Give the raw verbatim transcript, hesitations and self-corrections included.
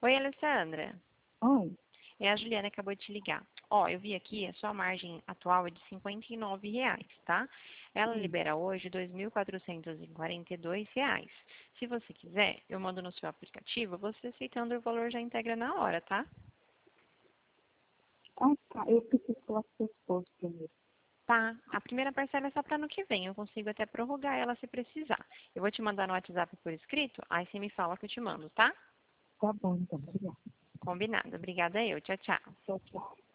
Oi, Alessandra. Oi. É a Juliana que acabou de te ligar. Ó, eu vi aqui, a sua margem atual é de cinquenta e nove reais, tá? Ela Hum. libera hoje dois mil quatrocentos e quarenta e dois reais. Se você quiser, eu mando no seu aplicativo, você aceitando o valor já integra na hora, tá? Ah, tá. Eu preciso falar com seu esposo primeiro. Tá, a primeira parcela é só para ano que vem, eu consigo até prorrogar ela se precisar. Eu vou te mandar no WhatsApp por escrito, aí você me fala que eu te mando, tá? Tá bom, então. Obrigada. Combinado. Obrigada eu. Tchau, tchau. Tchau, tchau.